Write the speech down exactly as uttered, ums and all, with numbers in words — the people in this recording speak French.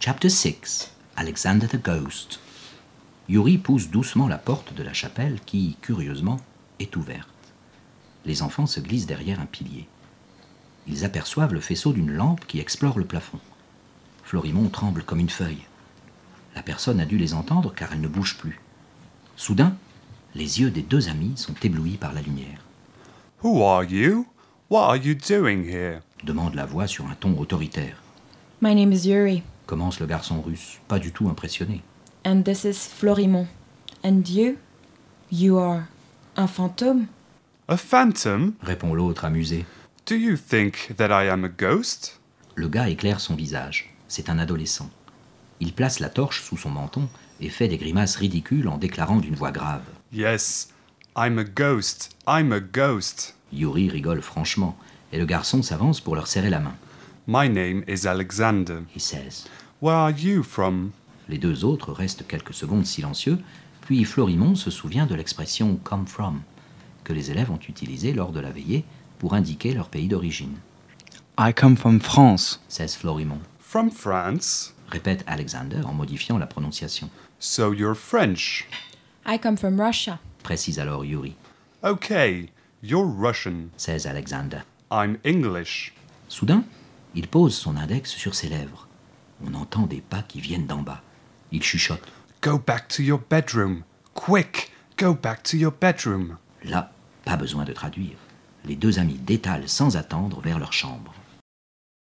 Chapter six. Alexander the Ghost. Yuri pousse doucement la porte de la chapelle qui, curieusement, est ouverte. Les enfants se glissent derrière un pilier. Ils aperçoivent le faisceau d'une lampe qui explore le plafond. Florimond tremble comme une feuille. La personne a dû les entendre car elle ne bouge plus. Soudain, les yeux des deux amis sont éblouis par la lumière. « Who are you? What are you doing here ?» demande la voix sur un ton autoritaire. « My name is Yuri. » commence le garçon russe, pas du tout impressionné. « And this is Florimond. And you? You are un fantôme ?»« A phantom ?» répond l'autre amusé. « Do you think that I am a ghost ?» Le gars éclaire son visage. C'est un adolescent. Il place la torche sous son menton et fait des grimaces ridicules en déclarant d'une voix grave. « Yes, I'm a ghost. I'm a ghost. » Yuri rigole franchement et le garçon s'avance pour leur serrer la main. « My name is Alexander. » He says. « Where are you from ?» Les deux autres restent quelques secondes silencieux, puis Florimond se souvient de l'expression « come from » que les élèves ont utilisée lors de la veillée pour indiquer leur pays d'origine. « I come from France » says Florimond. « From France ?» répète Alexander en modifiant la prononciation. « So you're French ?» « I come from Russia. » précise alors Yuri. « Okay, you're Russian. » says Alexander. « I'm English. » Soudain, il pose son index sur ses lèvres. On entend des pas qui viennent d'en bas. Il chuchote. « Go back to your bedroom. Quick, go back to your bedroom. » Là, pas besoin de traduire. Les deux amis détalent sans attendre vers leur chambre.